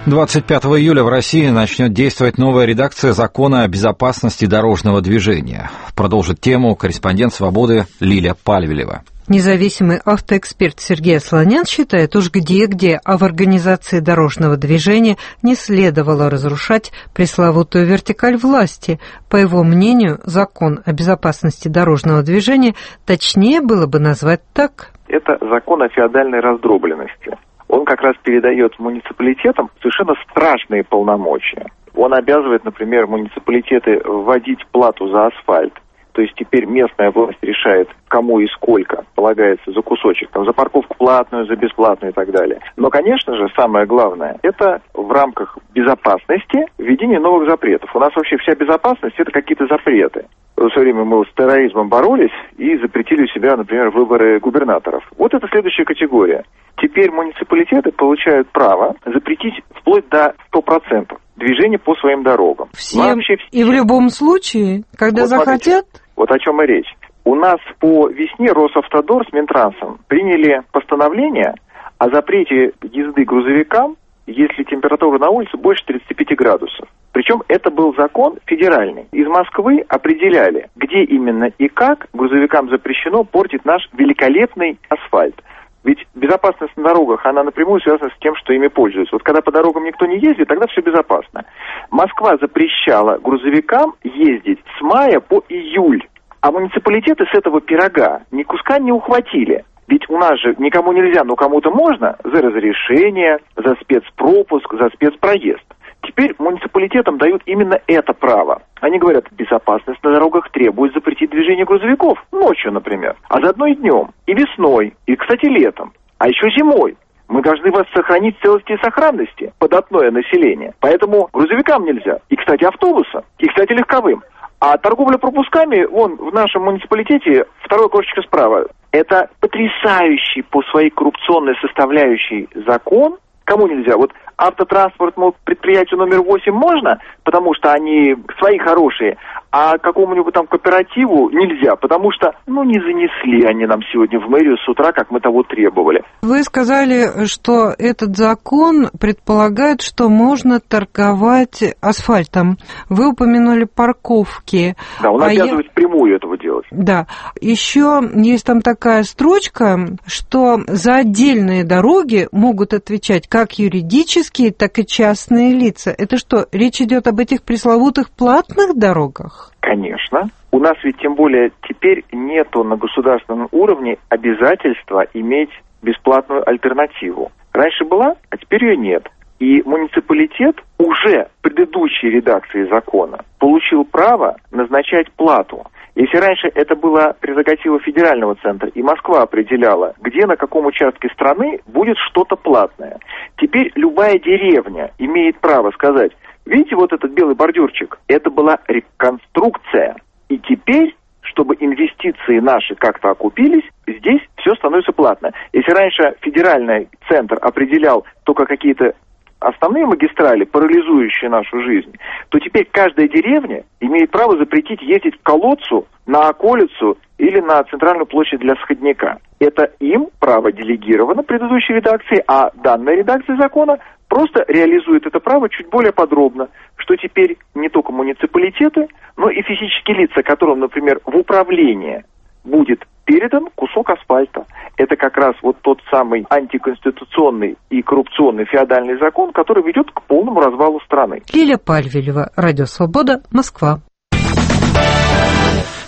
25 июля в России начнет действовать новая редакция закона о безопасности дорожного движения. Продолжит тему корреспондент «Свободы» Лилия Пальвелева. Независимый автоэксперт Сергей Асланян считает, уж где-где, а в организации дорожного движения не следовало разрушать пресловутую вертикаль власти. По его мнению, закон о безопасности дорожного движения точнее было бы назвать так. Это закон о феодальной раздробленности. Он как раз передает муниципалитетам совершенно страшные полномочия. Он обязывает, например, муниципалитеты вводить плату за асфальт. То есть теперь местная власть решает, кому и сколько полагается за кусочек, там, за парковку платную, за бесплатную и так далее. Но, конечно же, самое главное, это в рамках безопасности введение новых запретов. У нас вообще вся безопасность – это какие-то запреты. В свое время мы с терроризмом боролись и запретили у себя, например, выборы губернаторов. Вот это следующая категория. Теперь муниципалитеты получают право запретить вплоть до 100% движение по своим дорогам. Всем и в любом случае, когда вот захотят? Смотрите, вот о чем и речь. У нас по весне Росавтодор с Минтрансом приняли постановление о запрете езды грузовикам, если температура на улице больше 35 градусов. Причем это был закон федеральный. Из Москвы определяли, где именно и как грузовикам запрещено портить наш великолепный асфальт. Ведь безопасность на дорогах, она напрямую связана с тем, что ими пользуются. Вот когда по дорогам никто не ездит, тогда все безопасно. Москва запрещала грузовикам ездить с мая по июль. А муниципалитеты с этого пирога ни куска не ухватили. Ведь у нас же никому нельзя, но кому-то можно за разрешение, за спецпропуск, за спецпроезд. Теперь муниципалитетам дают именно это право. Они говорят, безопасность на дорогах требует запретить движение грузовиков. Ночью, например. А заодно и днем, и весной, и, кстати, летом. А еще зимой. Мы должны вас сохранить в целости и сохранности, податное население. Поэтому грузовикам нельзя. И, кстати, автобусам. И, кстати, легковым. А торговля пропусками, вон, в нашем муниципалитете, второй окошечко справа. Это потрясающий по своей коррупционной составляющей закон. Кому нельзя? Вот автотранспорт, предприятию номер 8 можно, потому что они свои хорошие, а какому-нибудь там кооперативу нельзя, потому что, не занесли они нам сегодня в мэрию с утра, как мы того требовали. Вы сказали, что этот закон предполагает, что можно торговать асфальтом. Вы упомянули парковки. Да, он обязывает впрямую этого делать. Да. Еще есть там такая строчка, что за отдельные дороги могут отвечать как юридические, так и частные лица. Это что, речь идет об этих пресловутых платных дорогах? Конечно. У нас ведь тем более теперь нету на государственном уровне обязательства иметь бесплатную альтернативу. Раньше была, а теперь ее нет. И муниципалитет уже в предыдущей редакции закона получил право назначать плату. Если раньше это была прерогатива федерального центра, и Москва определяла, где, на каком участке страны будет что-то платное, теперь любая деревня имеет право сказать, видите, вот этот белый бордюрчик, это была реконструкция. И теперь, чтобы инвестиции наши как-то окупились, здесь все становится платно. Если раньше федеральный центр определял только какие-то основные магистрали, парализующие нашу жизнь, то теперь каждая деревня имеет право запретить ездить к колодцу, на околицу или на центральную площадь для сходника. Это им право делегировано предыдущей редакции, а данная редакция закона просто реализует это право чуть более подробно, что теперь не только муниципалитеты, но и физические лица, которым, например, в управление будет передан кусок асфальта. Это как раз вот тот самый антиконституционный и коррупционный феодальный закон, который ведет к полному развалу страны. Лилия Пальвелева, Радио Свобода, Москва.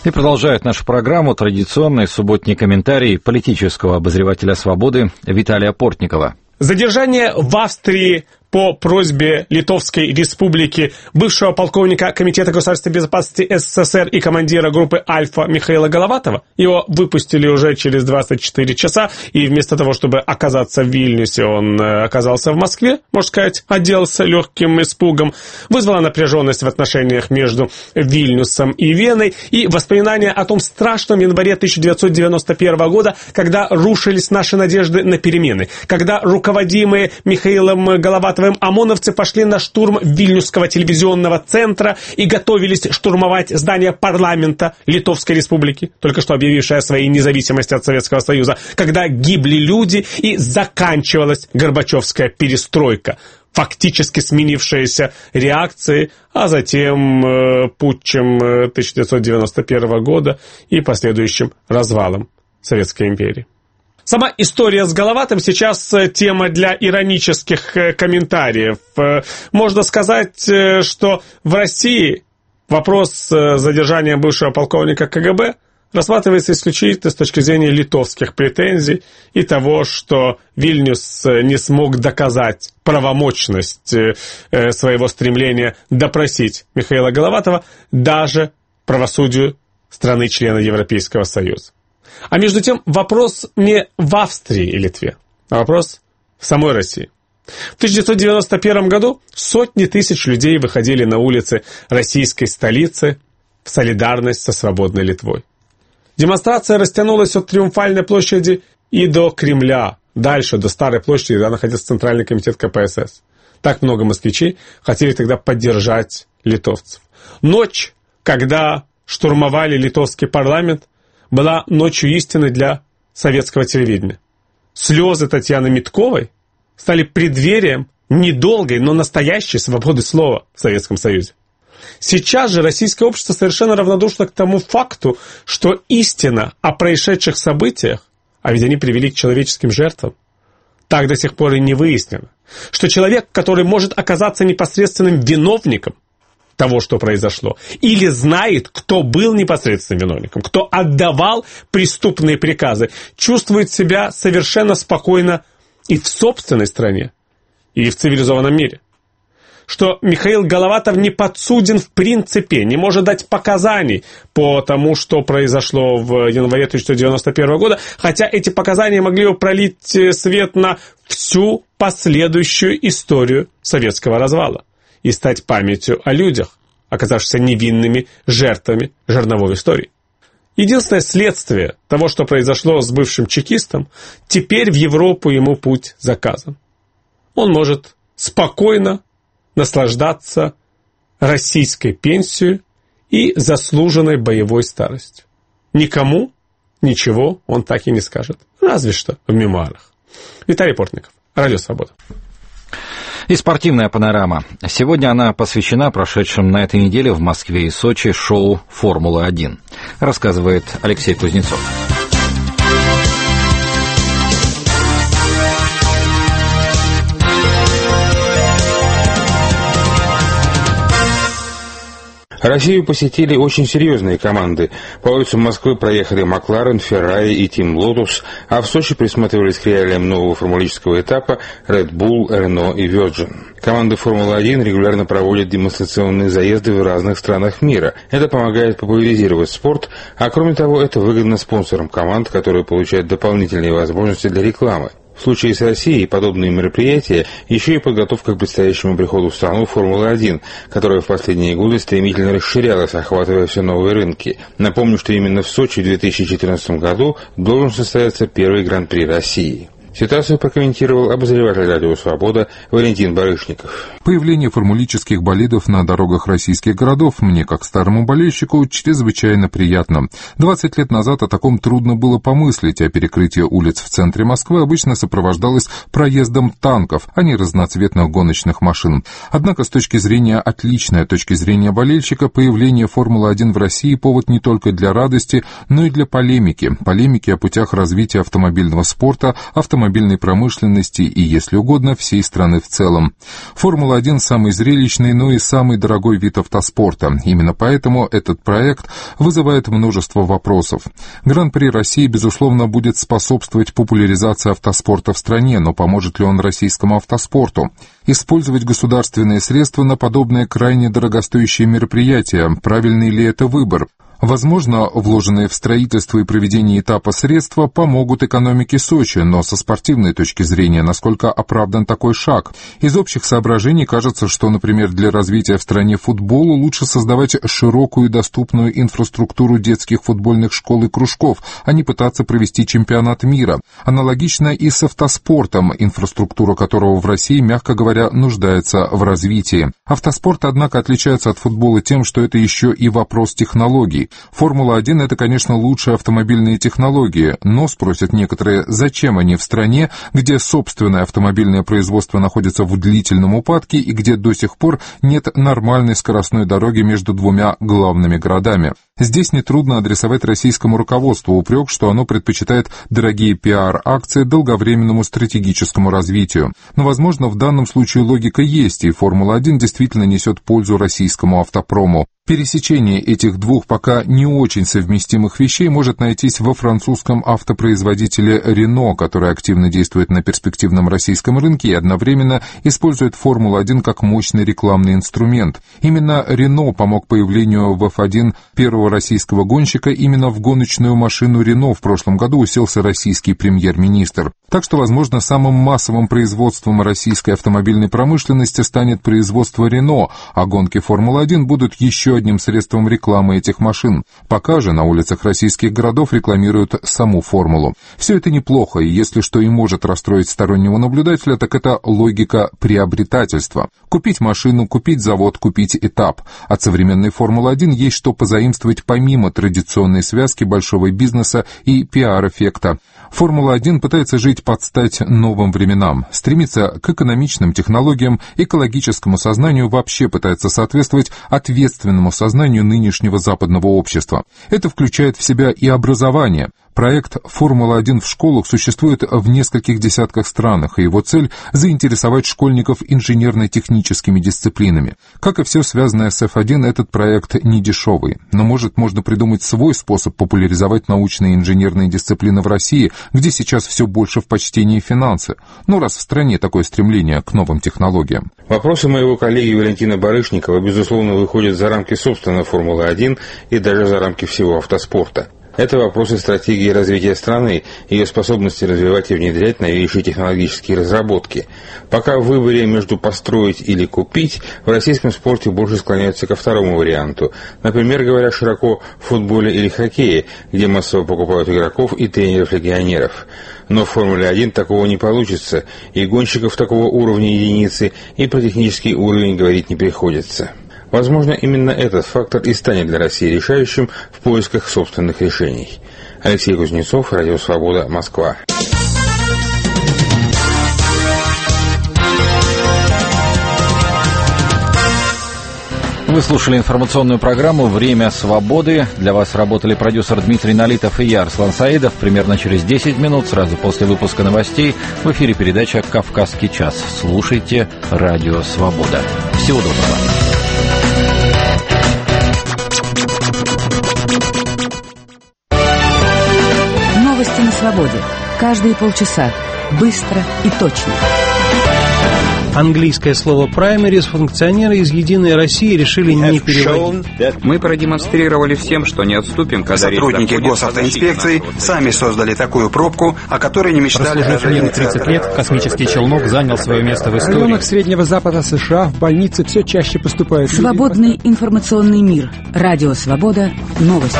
И продолжает нашу программу традиционный субботний комментарий политического обозревателя «Свободы» Виталия Портникова. Задержание в Австрии по просьбе Литовской Республики бывшего полковника Комитета государственной безопасности СССР и командира группы «Альфа» Михаила Головатова. Его выпустили уже через 24 часа, и вместо того, чтобы оказаться в Вильнюсе, он оказался в Москве, можно сказать, отделался легким испугом. Вызвала напряженность в отношениях между Вильнюсом и Веной и воспоминания о том страшном январе 1991 года, когда рушились наши надежды на перемены, когда руководимые Михаилом Головатовым ОМОНовцы пошли на штурм Вильнюсского телевизионного центра и готовились штурмовать здание парламента Литовской Республики, только что объявившее о своей независимости от Советского Союза, когда гибли люди и заканчивалась Горбачевская перестройка, фактически сменившаяся реакцией, а затем путчем 1991 года и последующим развалом Советской империи. Сама история с Головатым сейчас тема для иронических комментариев. Можно сказать, что в России вопрос задержания бывшего полковника КГБ рассматривается исключительно с точки зрения литовских претензий и того, что Вильнюс не смог доказать правомочность своего стремления допросить Михаила Головатова даже правосудию страны-члена Европейского Союза. А между тем вопрос не в Австрии и Литве, а вопрос в самой России. В 1991 году сотни тысяч людей выходили на улицы российской столицы в солидарность со свободной Литвой. Демонстрация растянулась от Триумфальной площади и до Кремля, дальше до Старой площади, где находился Центральный комитет КПСС. Так много москвичей хотели тогда поддержать литовцев. Ночь, когда штурмовали литовский парламент, была ночью истины для советского телевидения. Слезы Татьяны Митковой стали преддверием недолгой, но настоящей свободы слова в Советском Союзе. Сейчас же российское общество совершенно равнодушно к тому факту, что истина о происшедших событиях, а ведь они привели к человеческим жертвам, так до сих пор и не выяснено. Что человек, который может оказаться непосредственным виновником того, что произошло, или знает, кто был непосредственным виновником, кто отдавал преступные приказы, чувствует себя совершенно спокойно и в собственной стране, и в цивилизованном мире. Что Михаил Головатов не подсуден в принципе, не может дать показаний по тому, что произошло в январе 1991 года, хотя эти показания могли бы пролить свет на всю последующую историю советского развала и стать памятью о людях, оказавшихся невинными жертвами жерновой истории. Единственное следствие того, что произошло с бывшим чекистом, теперь в Европу ему путь заказан. Он может спокойно наслаждаться российской пенсией и заслуженной боевой старостью. Никому ничего он так и не скажет, разве что в мемуарах. Виталий Портников, Радио Свобода. И спортивная панорама. Сегодня она посвящена прошедшим на этой неделе в Москве и Сочи шоу «Формула-1». Рассказывает Алексей Кузнецов. Россию посетили очень серьезные команды. По улицам Москвы проехали Макларен, Феррари и Тим Лотус, а в Сочи присматривались к реалиям нового формулического этапа Red Bull, Renault и Virgin. Команды Формулы-1 регулярно проводят демонстрационные заезды в разных странах мира. Это помогает популяризировать спорт, а кроме того, это выгодно спонсорам команд, которые получают дополнительные возможности для рекламы. В случае с Россией подобные мероприятия еще и подготовка к предстоящему приходу в страну Формулы-1, которая в последние годы стремительно расширялась, охватывая все новые рынки. Напомню, что именно в Сочи в 2014 году должен состояться первый Гран-при России. Ситуацию прокомментировал обозреватель «Радио Свобода» Валентин Барышников. Появление формулических болидов на дорогах российских городов мне, как старому болельщику, чрезвычайно приятно. 20 лет назад о таком трудно было помыслить, а перекрытие улиц в центре Москвы обычно сопровождалось проездом танков, а не разноцветных гоночных машин. Однако с точки зрения отличной, точки зрения болельщика, появление Формулы-1 в России повод не только для радости, но и для полемики. Полемики о путях развития автомобильного спорта, автомобильной промышленности и, если угодно, всей страны в целом. Формула Формула-1 самый зрелищный, но и самый дорогой вид автоспорта. Именно поэтому этот проект вызывает множество вопросов. Гран-при России, безусловно, будет способствовать популяризации автоспорта в стране, но поможет ли он российскому автоспорту? Использовать государственные средства на подобное крайне дорогостоящее мероприятие, правильный ли это выбор? Возможно, вложенные в строительство и проведение этапа средства помогут экономике Сочи, но со спортивной точки зрения, насколько оправдан такой шаг? Из общих соображений кажется, что, например, для развития в стране футбола лучше создавать широкую и доступную инфраструктуру детских футбольных школ и кружков, а не пытаться провести чемпионат мира. Аналогично и с автоспортом, инфраструктура которого в России, мягко говоря, нуждается в развитии. Автоспорт, однако, отличается от футбола тем, что это еще и вопрос технологий. Формула-1 — это, конечно, лучшие автомобильные технологии, но, спросят некоторые, зачем они в стране, где собственное автомобильное производство находится в длительном упадке и где до сих пор нет нормальной скоростной дороги между двумя главными городами. Здесь нетрудно адресовать российскому руководству упрек, что оно предпочитает дорогие пиар-акции долговременному стратегическому развитию. Но, возможно, в данном случае логика есть, и Формула-1 действительно несет пользу российскому автопрому. Пересечение этих двух пока не очень совместимых вещей может найтись во французском автопроизводителе Renault, который активно действует на перспективном российском рынке и одновременно использует Формулу-1 как мощный рекламный инструмент. Именно Renault помог появлению в F1 первого российского гонщика. Именно в гоночную машину Renault в прошлом году уселся российский премьер-министр. Так что, возможно, самым массовым производством российской автомобильной промышленности станет производство Renault, а гонки Формулы-1 будут еще одним средством рекламы этих машин. Пока же на улицах российских городов рекламируют саму формулу. Все это неплохо, и если что и может расстроить стороннего наблюдателя, так это логика приобретательства. Купить машину, купить завод, купить этап. От современной Формулы-1 есть что позаимствовать помимо традиционной связки большого бизнеса и пиар-эффекта. Формула-1 пытается жить под стать новым временам, стремится к экономичным технологиям, экологическому сознанию, вообще пытается соответствовать ответственному сознанию нынешнего западного общества. Это включает в себя и образование. Проект «Формула-1 в школах» существует в нескольких десятках странах, и его цель – заинтересовать школьников инженерно-техническими дисциплинами. Как и все связанное с F1, этот проект не дешевый. Но, может, можно придумать свой способ популяризовать научные и инженерные дисциплины в России, где сейчас все больше в почтении финансы. Ну, раз в стране такое стремление к новым технологиям. Вопросы моего коллеги Валентина Барышникова, безусловно, выходят за рамки собственной Формулы-1 и даже за рамки всего автоспорта. Это вопросы стратегии развития страны, ее способности развивать и внедрять новейшие технологические разработки. Пока в выборе между построить или купить, в российском спорте больше склоняются ко второму варианту. Например, говоря широко, в футболе или хоккее, где массово покупают игроков и тренеров-легионеров. Но в Формуле-1 такого не получится, и гонщиков такого уровня единицы, и про технический уровень говорить не приходится. Возможно, именно этот фактор и станет для России решающим в поисках собственных решений. Алексей Кузнецов, Радио Свобода, Москва. Вы слушали информационную программу «Время свободы». Для вас работали продюсер Дмитрий Налитов и я, Арслан Саидов. Примерно через 10 минут, сразу после выпуска новостей, в эфире передача «Кавказский час». Слушайте «Радио Свобода». Всего доброго. Новости на свободе. Каждые полчаса. Быстро и точно. Английское слово «праймерис» функционеры из «Единой России» решили не переводить. Мы продемонстрировали всем, что не отступим, когда сотрудники госавтоинспекции сами создали такую пробку, о которой не мечтали. Прослужив 30 лет, космический челнок занял свое место в истории. В районах Среднего Запада США в больницы все чаще поступают люди. Свободный информационный мир. Радио Свобода. Новости.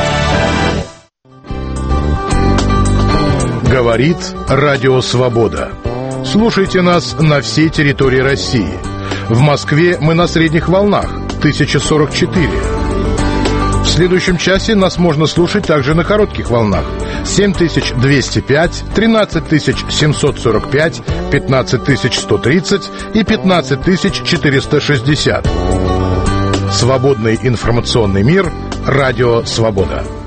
Говорит Радио Свобода. Слушайте нас на всей территории России. В Москве мы на средних волнах 1044. В следующем часе нас можно слушать также на коротких волнах 7205, 13745, 15130 и 15460. Свободный информационный мир. Радио Свобода.